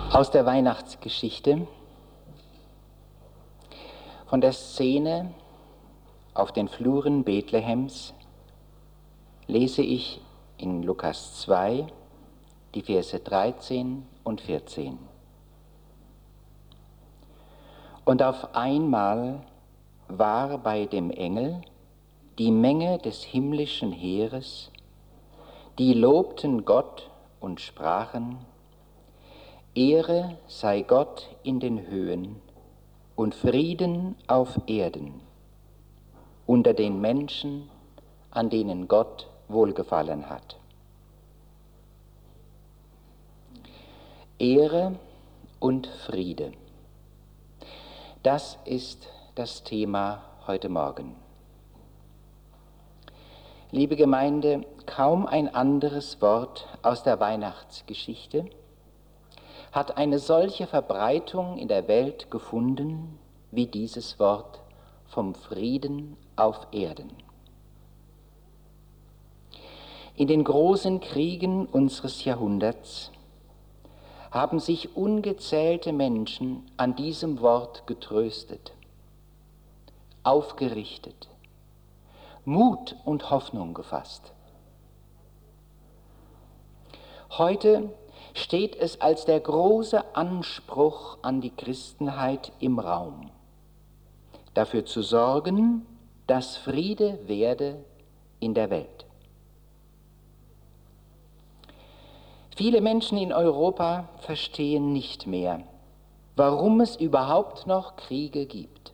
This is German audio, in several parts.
Aus der Weihnachtsgeschichte, von der Szene auf den Fluren Bethlehems, lese ich in Lukas 2 die Verse 13 und 14. Und auf einmal war bei dem Engel die Menge des himmlischen Heeres, die lobten Gott und sprachen: Ehre sei Gott in den Höhen und Frieden auf Erden, unter den Menschen, an denen Gott wohlgefallen hat. Ehre und Friede. Das ist das Thema heute Morgen. Liebe Gemeinde, kaum ein anderes Wort aus der Weihnachtsgeschichte hat eine solche Verbreitung in der Welt gefunden wie dieses Wort vom Frieden auf Erden. In den großen Kriegen unseres Jahrhunderts haben sich ungezählte Menschen an diesem Wort getröstet, aufgerichtet, Mut und Hoffnung gefasst. Heute steht es als der große Anspruch an die Christenheit im Raum, dafür zu sorgen, dass Friede werde in der Welt. Viele Menschen in Europa verstehen nicht mehr, warum es überhaupt noch Kriege gibt.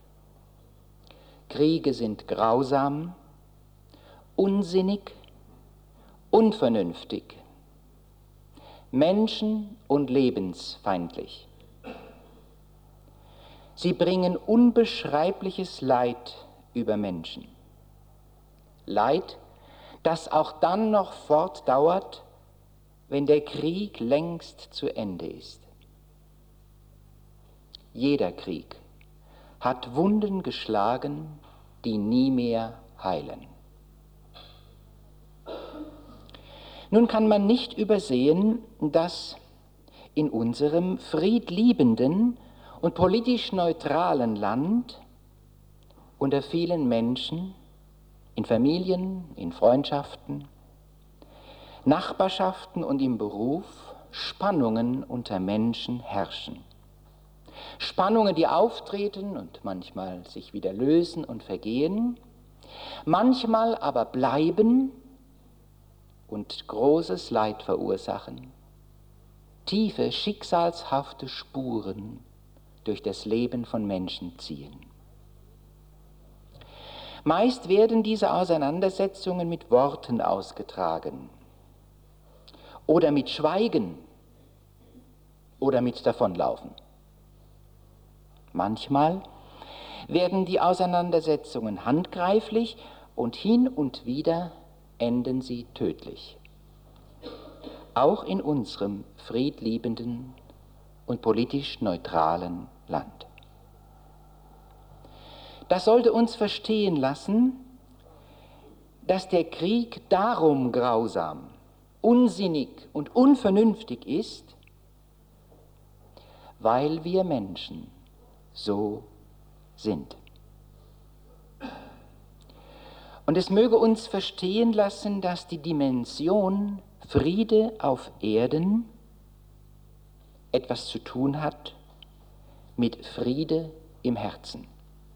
Kriege sind grausam, unsinnig, unvernünftig, menschen- und lebensfeindlich. Sie bringen unbeschreibliches Leid über Menschen. Leid, das auch dann noch fortdauert, wenn der Krieg längst zu Ende ist. Jeder Krieg hat Wunden geschlagen, die nie mehr heilen. Nun kann man nicht übersehen, dass in unserem friedliebenden und politisch neutralen Land unter vielen Menschen, in Familien, in Freundschaften, Nachbarschaften und im Beruf Spannungen unter Menschen herrschen. Spannungen, die auftreten und manchmal sich wieder lösen und vergehen, manchmal aber bleiben und großes Leid verursachen, tiefe, schicksalshafte Spuren durch das Leben von Menschen ziehen. Meist werden diese Auseinandersetzungen mit Worten ausgetragen oder mit Schweigen oder mit Davonlaufen. Manchmal werden die Auseinandersetzungen handgreiflich und hin und wieder enden sie tödlich. Auch in unserem friedliebenden und politisch neutralen Land. Das sollte uns verstehen lassen, dass der Krieg darum grausam, unsinnig und unvernünftig ist, weil wir Menschen so sind. Und es möge uns verstehen lassen, dass die Dimension Friede auf Erden etwas zu tun hat mit Friede im Herzen.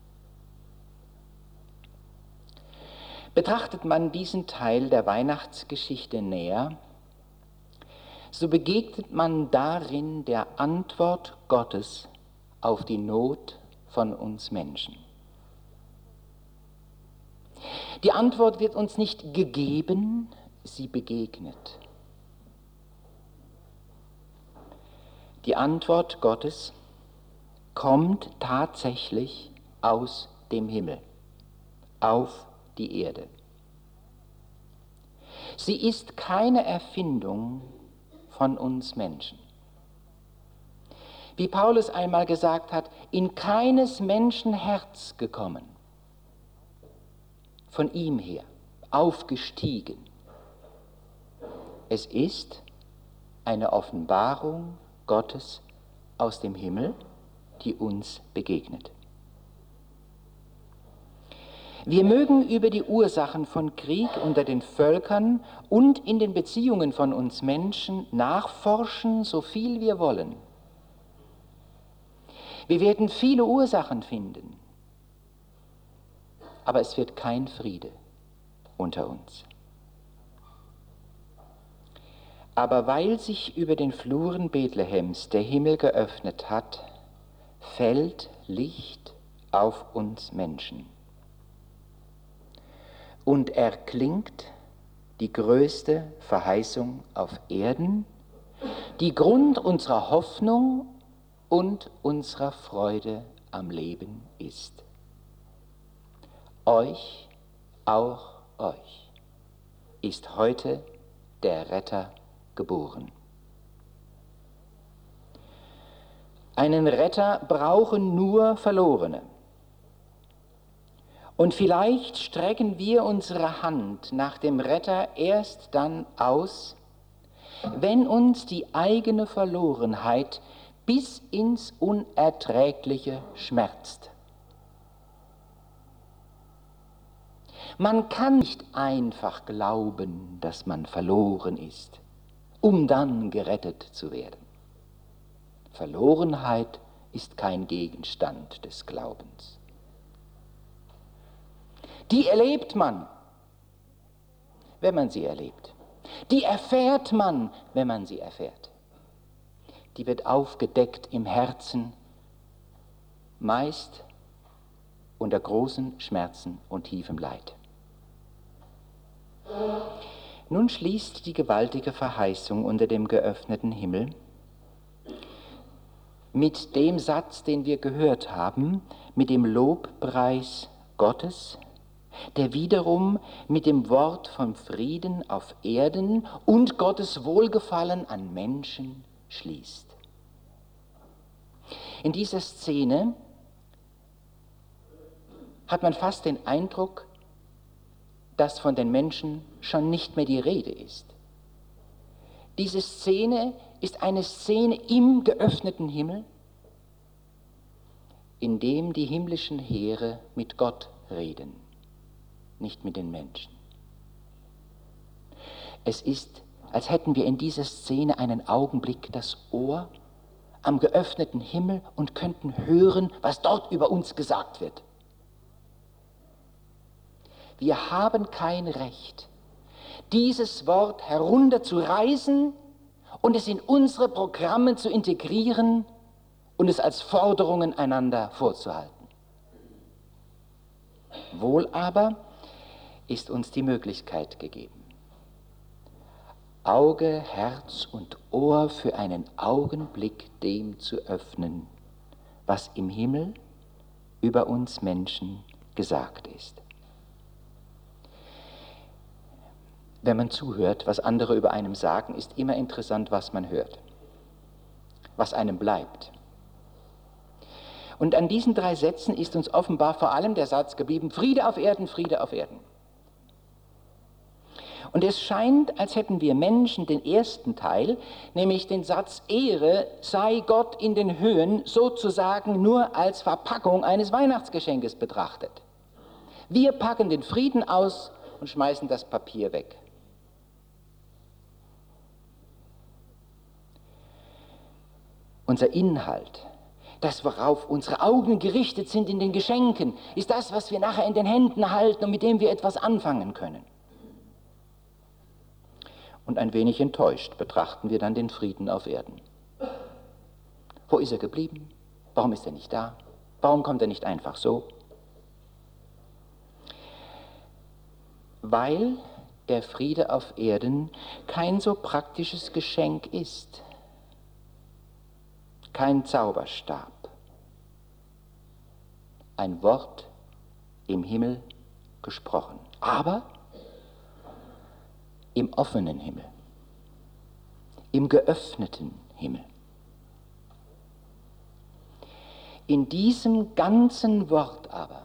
Betrachtet man diesen Teil der Weihnachtsgeschichte näher, so begegnet man darin der Antwort Gottes auf die Not von uns Menschen. Die Antwort wird uns nicht gegeben, sie begegnet. Die Antwort Gottes kommt tatsächlich aus dem Himmel auf die Erde. Sie ist keine Erfindung von uns Menschen. Wie Paulus einmal gesagt hat, in keines Menschen Herz gekommen, von ihm her, aufgestiegen. Es ist eine Offenbarung Gottes aus dem Himmel, die uns begegnet. Wir mögen über die Ursachen von Krieg unter den Völkern und in den Beziehungen von uns Menschen nachforschen, so viel wir wollen. Wir werden viele Ursachen finden, aber es wird kein Friede unter uns. Aber weil sich über den Fluren Bethlehems der Himmel geöffnet hat, fällt Licht auf uns Menschen. Und erklingt die größte Verheißung auf Erden, die Grund unserer Hoffnung und unserer Freude am Leben ist. Euch, auch euch, ist heute der Retter geboren. Einen Retter brauchen nur Verlorene. Und vielleicht strecken wir unsere Hand nach dem Retter erst dann aus, wenn uns die eigene Verlorenheit bis ins Unerträgliche schmerzt. Man kann nicht einfach glauben, dass man verloren ist, um dann gerettet zu werden. Verlorenheit ist kein Gegenstand des Glaubens. Die erlebt man, wenn man sie erlebt. Die erfährt man, wenn man sie erfährt. Die wird aufgedeckt im Herzen, meist unter großen Schmerzen und tiefem Leid. Nun schließt die gewaltige Verheißung unter dem geöffneten Himmel mit dem Satz, den wir gehört haben, mit dem Lobpreis Gottes, der wiederum mit dem Wort vom Frieden auf Erden und Gottes Wohlgefallen an Menschen schließt. In dieser Szene hat man fast den Eindruck, dass von den Menschen schon nicht mehr die Rede ist. Diese Szene ist eine Szene im geöffneten Himmel, in dem die himmlischen Heere mit Gott reden, nicht mit den Menschen. Es ist, als hätten wir in dieser Szene einen Augenblick das Ohr am geöffneten Himmel und könnten hören, was dort über uns gesagt wird. Wir haben kein Recht, dieses Wort herunterzureißen und es in unsere Programme zu integrieren und es als Forderungen einander vorzuhalten. Wohl aber ist uns die Möglichkeit gegeben, Auge, Herz und Ohr für einen Augenblick dem zu öffnen, was im Himmel über uns Menschen gesagt ist. Wenn man zuhört, was andere über einem sagen, ist immer interessant, was man hört, was einem bleibt. Und an diesen 3 Sätzen ist uns offenbar vor allem der Satz geblieben, Friede auf Erden, Friede auf Erden. Und es scheint, als hätten wir Menschen den ersten Teil, nämlich den Satz Ehre sei Gott in den Höhen, sozusagen nur als Verpackung eines Weihnachtsgeschenkes betrachtet. Wir packen den Frieden aus und schmeißen das Papier weg. Unser Inhalt, das, worauf unsere Augen gerichtet sind in den Geschenken, ist das, was wir nachher in den Händen halten und mit dem wir etwas anfangen können. Und ein wenig enttäuscht betrachten wir dann den Frieden auf Erden. Wo ist er geblieben? Warum ist er nicht da? Warum kommt er nicht einfach so? Weil der Friede auf Erden kein so praktisches Geschenk ist. Kein Zauberstab. Ein Wort im Himmel gesprochen. Aber im offenen Himmel. Im geöffneten Himmel. In diesem ganzen Wort aber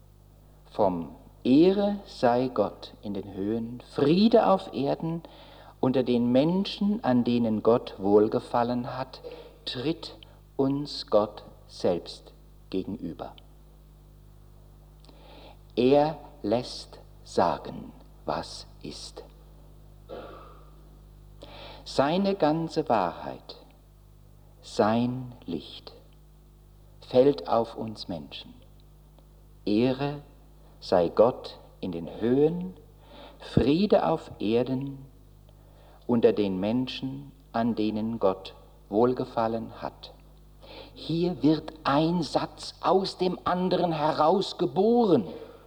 vom Ehre sei Gott in den Höhen, Friede auf Erden unter den Menschen, an denen Gott wohlgefallen hat, tritt uns Gott selbst gegenüber. Er lässt sagen, was ist. Seine ganze Wahrheit, sein Licht fällt auf uns Menschen. Ehre sei Gott in den Höhen, Friede auf Erden unter den Menschen, an denen Gott wohlgefallen hat. Hier wird ein Satz aus dem anderen herausgeboren.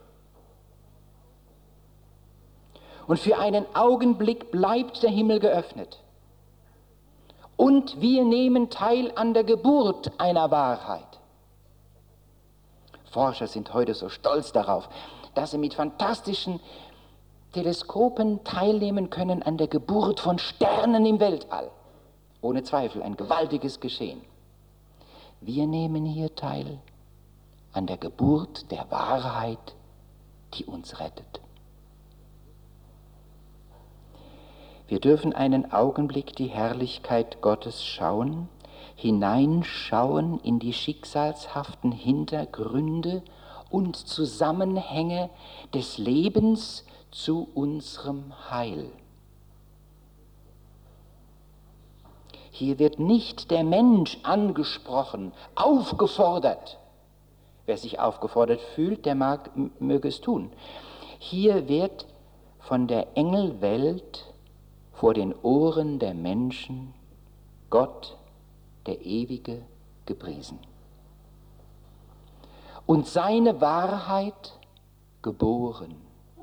Und für einen Augenblick bleibt der Himmel geöffnet. Und wir nehmen teil an der Geburt einer Wahrheit. Forscher sind heute so stolz darauf, dass sie mit fantastischen Teleskopen teilnehmen können an der Geburt von Sternen im Weltall. Ohne Zweifel ein gewaltiges Geschehen. Wir nehmen hier teil an der Geburt der Wahrheit, die uns rettet. Wir dürfen einen Augenblick die Herrlichkeit Gottes schauen, hineinschauen in die schicksalshaften Hintergründe und Zusammenhänge des Lebens zu unserem Heil. Hier wird nicht der Mensch angesprochen, aufgefordert. Wer sich aufgefordert fühlt, der möge es tun. Hier wird von der Engelwelt vor den Ohren der Menschen Gott, der Ewige, gepriesen. Und seine Wahrheit geboren.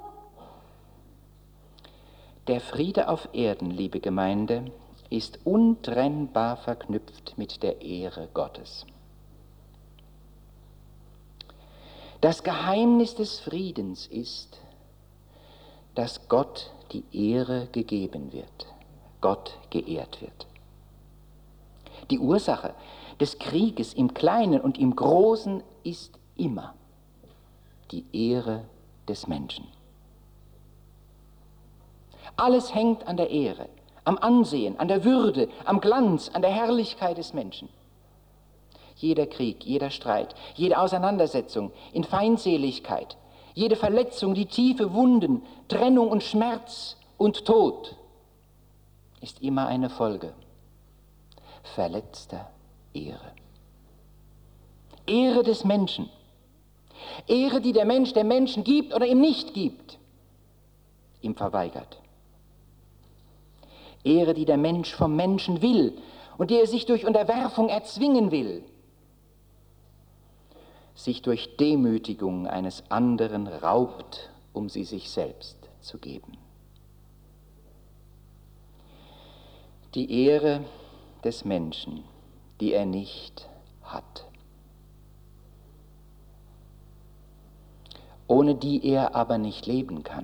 Der Friede auf Erden, liebe Gemeinde, ist untrennbar verknüpft mit der Ehre Gottes. Das Geheimnis des Friedens ist, dass Gott die Ehre gegeben wird, Gott geehrt wird. Die Ursache des Krieges im Kleinen und im Großen ist immer die Ehre des Menschen. Alles hängt an der Ehre, am Ansehen, an der Würde, am Glanz, an der Herrlichkeit des Menschen. Jeder Krieg, jeder Streit, jede Auseinandersetzung in Feindseligkeit, jede Verletzung, die tiefe Wunden, Trennung und Schmerz und Tod ist immer eine Folge verletzter Ehre. Ehre des Menschen. Ehre, die der Mensch dem Menschen gibt oder ihm nicht gibt, ihm verweigert. Ehre, die der Mensch vom Menschen will und die er sich durch Unterwerfung erzwingen will, sich durch Demütigung eines anderen raubt, um sie sich selbst zu geben. Die Ehre des Menschen, die er nicht hat, ohne die er aber nicht leben kann,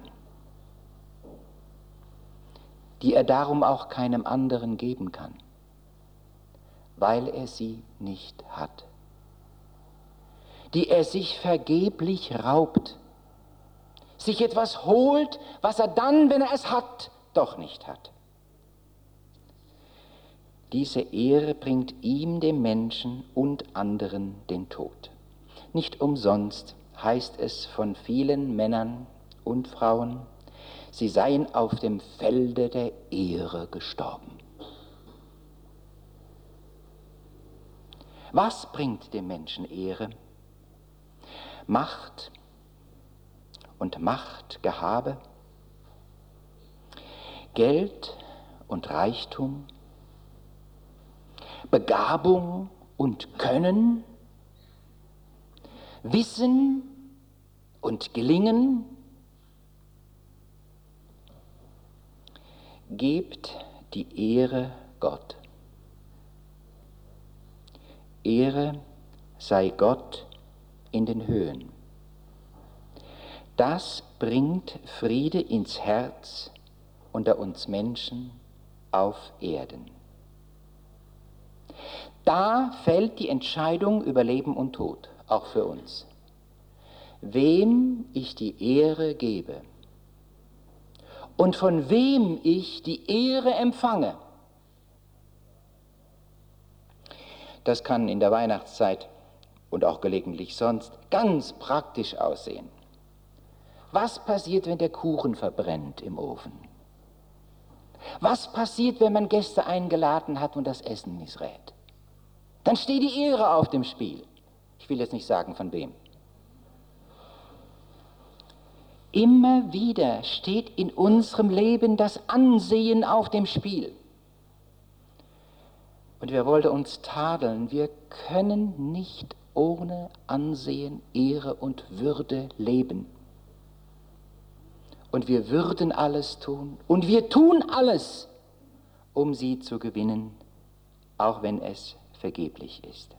die er darum auch keinem anderen geben kann, weil er sie nicht hat, die er sich vergeblich raubt, sich etwas holt, was er dann, wenn er es hat, doch nicht hat. Diese Ehre bringt ihm, dem Menschen und anderen, den Tod. Nicht umsonst heißt es von vielen Männern und Frauen, sie seien auf dem Felde der Ehre gestorben. Was bringt dem Menschen Ehre? Macht und Machtgehabe, Geld und Reichtum, Begabung und Können, Wissen und Gelingen. Gebt die Ehre Gott. Ehre sei Gott in den Höhen. Das bringt Friede ins Herz unter uns Menschen auf Erden. Da fällt die Entscheidung über Leben und Tod, auch für uns. Wem ich die Ehre gebe und von wem ich die Ehre empfange. Das kann in der Weihnachtszeit und auch gelegentlich sonst ganz praktisch aussehen. Was passiert, wenn der Kuchen verbrennt im Ofen? Was passiert, wenn man Gäste eingeladen hat und das Essen missrät? Dann steht die Ehre auf dem Spiel. Ich will jetzt nicht sagen, von wem. Immer wieder steht in unserem Leben das Ansehen auf dem Spiel. Und wer wollte uns tadeln? Wir können nicht ohne Ansehen, Ehre und Würde leben. Und wir würden alles tun und wir tun alles, um sie zu gewinnen, auch wenn es vergeblich ist.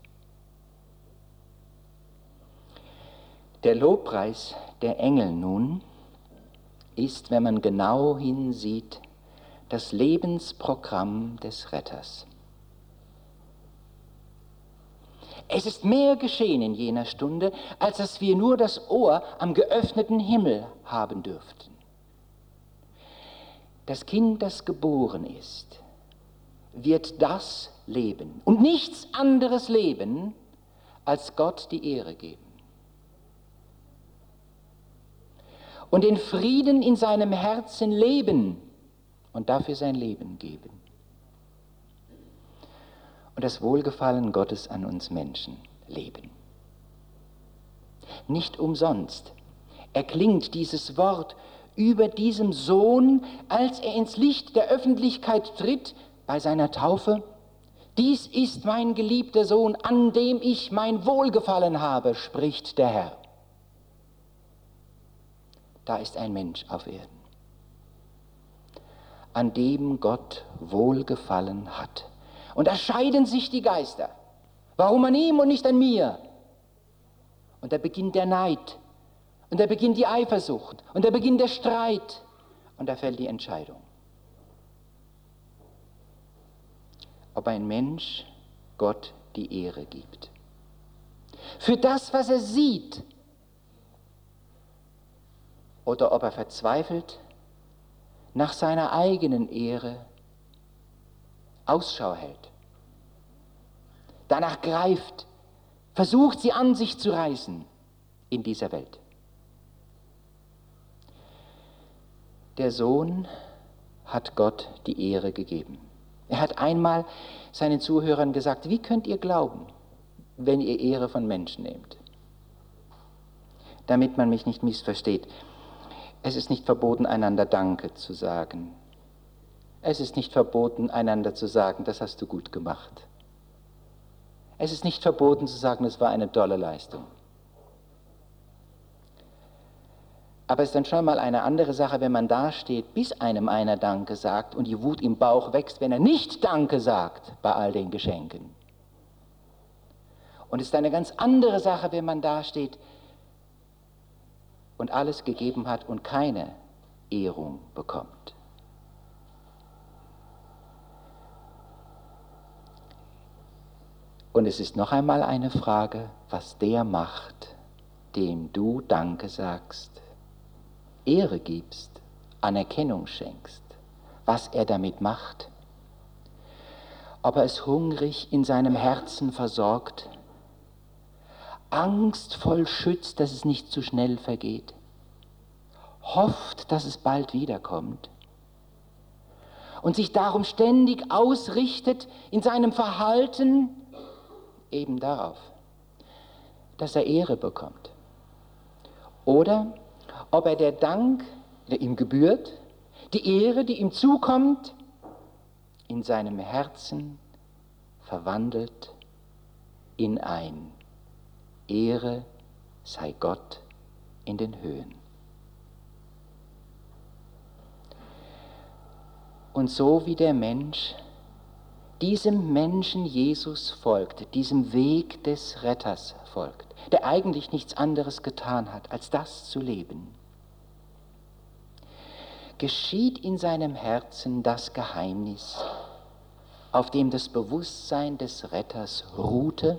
Der Lobpreis der Engel nun ist, wenn man genau hinsieht, das Lebensprogramm des Retters. Es ist mehr geschehen in jener Stunde, als dass wir nur das Ohr am geöffneten Himmel haben dürften. Das Kind, das geboren ist, wird das leben und nichts anderes leben, als Gott die Ehre geben. Und den Frieden in seinem Herzen leben und dafür sein Leben geben. Und das Wohlgefallen Gottes an uns Menschen leben. Nicht umsonst erklingt dieses Wort über diesem Sohn, als er ins Licht der Öffentlichkeit tritt bei seiner Taufe. Dies ist mein geliebter Sohn, an dem ich mein Wohlgefallen habe, spricht der Herr. Da ist ein Mensch auf Erden, an dem Gott Wohlgefallen hat. Und da scheiden sich die Geister. Warum an ihm und nicht an mir? Und da beginnt der Neid. Und da beginnt die Eifersucht. Und da beginnt der Streit. Und da fällt die Entscheidung. Ob ein Mensch Gott die Ehre gibt. Für das, was er sieht. Oder ob er verzweifelt nach seiner eigenen Ehre Ausschau hält, danach greift, versucht sie an sich zu reißen in dieser Welt. Der Sohn hat Gott die Ehre gegeben. Er hat einmal seinen Zuhörern gesagt, wie könnt ihr glauben, wenn ihr Ehre von Menschen nehmt? Damit man mich nicht missversteht. Es ist nicht verboten, einander Danke zu sagen. Es ist nicht verboten, einander zu sagen, das hast du gut gemacht. Es ist nicht verboten zu sagen, es war eine tolle Leistung. Aber es ist dann schon mal eine andere Sache, wenn man da steht, bis einem einer Danke sagt und die Wut im Bauch wächst, wenn er nicht Danke sagt bei all den Geschenken. Und es ist eine ganz andere Sache, wenn man da steht und alles gegeben hat und keine Ehrung bekommt. Und es ist noch einmal eine Frage, was der macht, dem du Danke sagst, Ehre gibst, Anerkennung schenkst, was er damit macht. Ob er es hungrig in seinem Herzen versorgt, angstvoll schützt, dass es nicht zu schnell vergeht, hofft, dass es bald wiederkommt und sich darum ständig ausrichtet in seinem Verhalten eben darauf, dass er Ehre bekommt. Oder ob er der Dank, der ihm gebührt, die Ehre, die ihm zukommt, in seinem Herzen verwandelt in ein Ehre sei Gott in den Höhen. Und so wie der Mensch diesem Menschen Jesus folgt, diesem Weg des Retters folgt, der eigentlich nichts anderes getan hat, als das zu leben, geschieht in seinem Herzen das Geheimnis, auf dem das Bewusstsein des Retters ruhte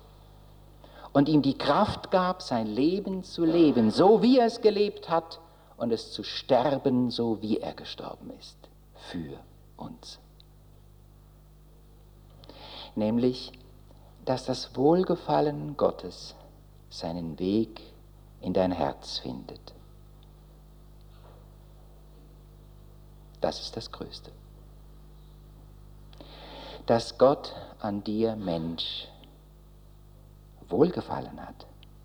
und ihm die Kraft gab, sein Leben zu leben, so wie er es gelebt hat und es zu sterben, so wie er gestorben ist, für uns. Nämlich, dass das Wohlgefallen Gottes seinen Weg in dein Herz findet. Das ist das Größte. Dass Gott an dir, Mensch, Wohlgefallen hat,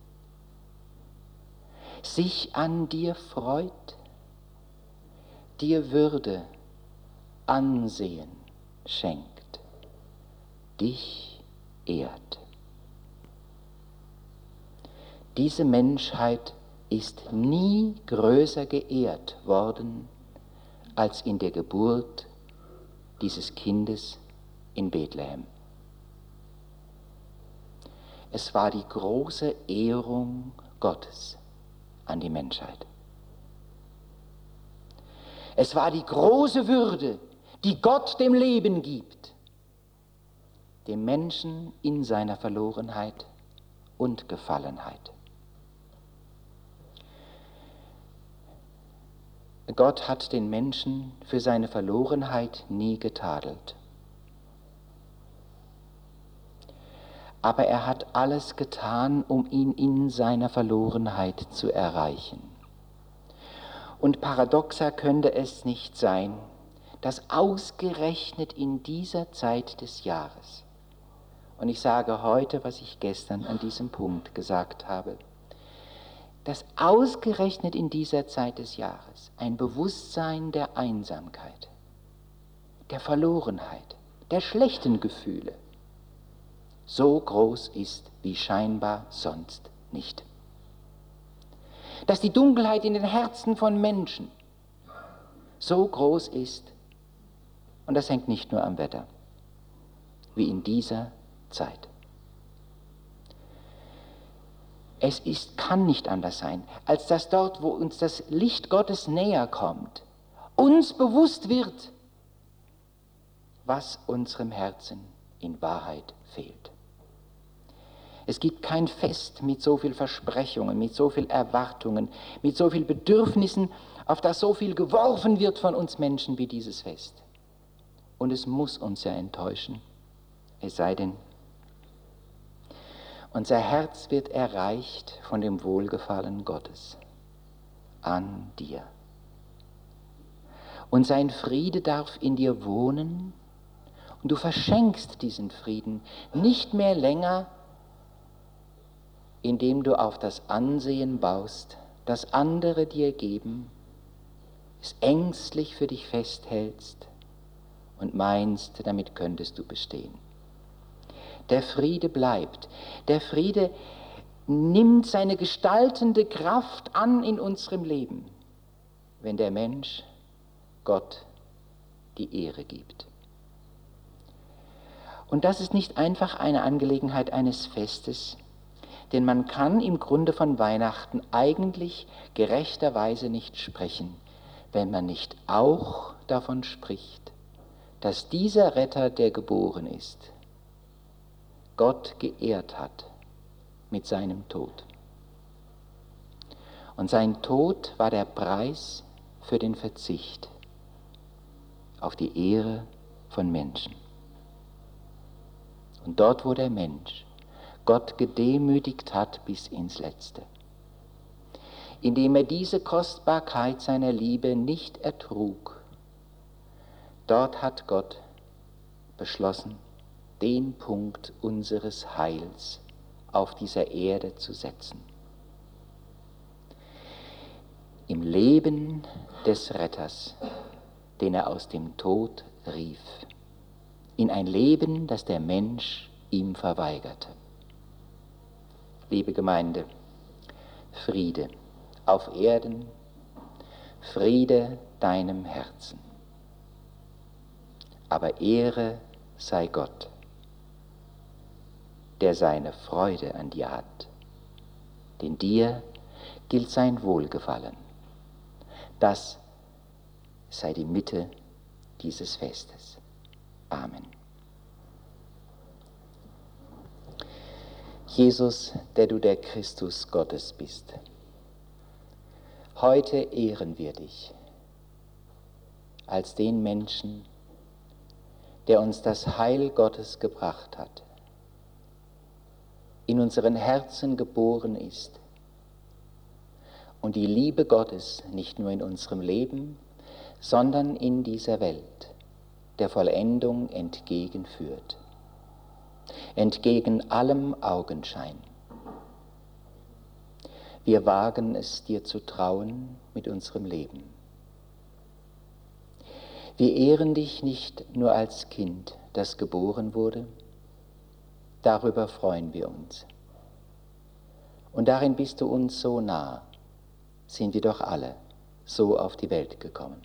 sich an dir freut, dir Würde, Ansehen schenkt, dich ehrt. Diese Menschheit ist nie größer geehrt worden als in der Geburt dieses Kindes in Bethlehem. Es war die große Ehrung Gottes an die Menschheit. Es war die große Würde, die Gott dem Leben gibt, dem Menschen in seiner Verlorenheit und Gefallenheit. Gott hat den Menschen für seine Verlorenheit nie getadelt. Aber er hat alles getan, um ihn in seiner Verlorenheit zu erreichen. Und paradoxer könnte es nicht sein, dass ausgerechnet in dieser Zeit des Jahres, und ich sage heute, was ich gestern an diesem Punkt gesagt habe, dass ausgerechnet in dieser Zeit des Jahres ein Bewusstsein der Einsamkeit, der Verlorenheit, der schlechten Gefühle so groß ist wie scheinbar sonst nicht. Dass die Dunkelheit in den Herzen von Menschen so groß ist, und das hängt nicht nur am Wetter, wie in dieser Zeit. Kann nicht anders sein, als dass dort, wo uns das Licht Gottes näher kommt, uns bewusst wird, was unserem Herzen in Wahrheit fehlt. Es gibt kein Fest mit so viel Versprechungen, mit so viel Erwartungen, mit so viel Bedürfnissen, auf das so viel geworfen wird von uns Menschen wie dieses Fest. Und es muss uns ja enttäuschen, es sei denn, unser Herz wird erreicht von dem Wohlgefallen Gottes an dir. Und sein Friede darf in dir wohnen und du verschenkst diesen Frieden nicht mehr länger, indem du auf das Ansehen baust, das andere dir geben, es ängstlich für dich festhältst und meinst, damit könntest du bestehen. Der Friede bleibt. Der Friede nimmt seine gestaltende Kraft an in unserem Leben, wenn der Mensch Gott die Ehre gibt. Und das ist nicht einfach eine Angelegenheit eines Festes, denn man kann im Grunde von Weihnachten eigentlich gerechterweise nicht sprechen, wenn man nicht auch davon spricht, dass dieser Retter, der geboren ist, Gott geehrt hat mit seinem Tod. Und sein Tod war der Preis für den Verzicht auf die Ehre von Menschen. Und dort, wo der Mensch Gott gedemütigt hat bis ins Letzte, indem er diese Kostbarkeit seiner Liebe nicht ertrug, dort hat Gott beschlossen, den Punkt unseres Heils auf dieser Erde zu setzen. Im Leben des Retters, den er aus dem Tod rief, in ein Leben, das der Mensch ihm verweigerte. Liebe Gemeinde, Friede auf Erden, Friede deinem Herzen. Aber Ehre sei Gott, der seine Freude an dir hat, denn dir gilt sein Wohlgefallen. Das sei die Mitte dieses Festes. Amen. Jesus, der du der Christus Gottes bist, Heute ehren wir dich als den Menschen, der uns das Heil Gottes gebracht hat, in unseren Herzen geboren ist und die Liebe Gottes nicht nur in unserem Leben, sondern in dieser Welt der Vollendung entgegenführt, entgegen allem Augenschein. Wir wagen es, dir zu trauen mit unserem Leben. Wir ehren dich nicht nur als Kind, das geboren wurde, darüber freuen wir uns. Und darin bist du uns so nah, sind wir doch alle so auf die Welt gekommen.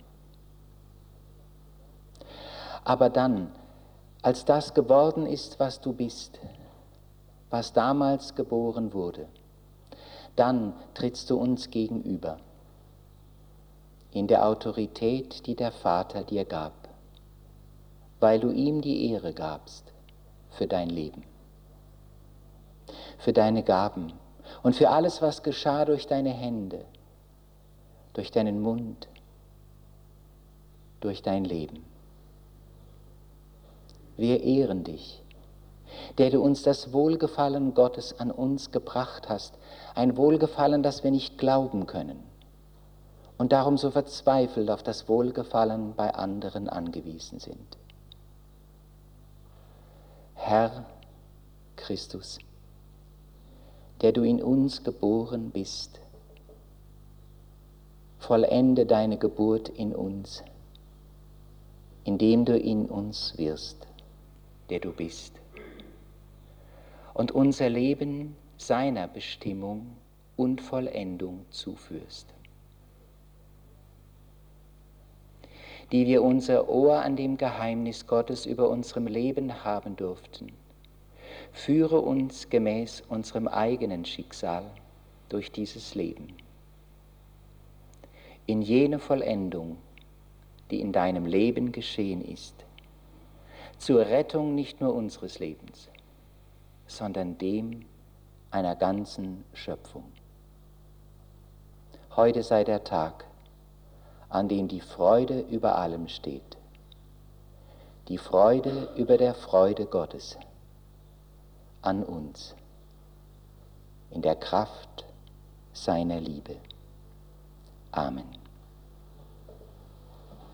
Aber dann, als das geworden ist, was du bist, was damals geboren wurde, dann trittst du uns gegenüber, in der Autorität, die der Vater dir gab, weil du ihm die Ehre gabst für dein Leben, für deine Gaben und für alles, was geschah durch deine Hände, durch deinen Mund, durch dein Leben. Wir ehren dich, der du uns das Wohlgefallen Gottes an uns gebracht hast, ein Wohlgefallen, das wir nicht glauben können und darum so verzweifelt auf das Wohlgefallen bei anderen angewiesen sind. Herr Christus, der du in uns geboren bist, vollende deine Geburt in uns, indem du in uns wirst, der du bist, und unser Leben seiner Bestimmung und Vollendung zuführst. Die wir unser Ohr an dem Geheimnis Gottes über unserem Leben haben durften, führe uns gemäß unserem eigenen Schicksal durch dieses Leben, in jene Vollendung, die in deinem Leben geschehen ist, zur Rettung nicht nur unseres Lebens, sondern dem einer ganzen Schöpfung. Heute sei der Tag, an dem die Freude über allem steht, die Freude über der Freude Gottes an uns, in der Kraft seiner Liebe. Amen.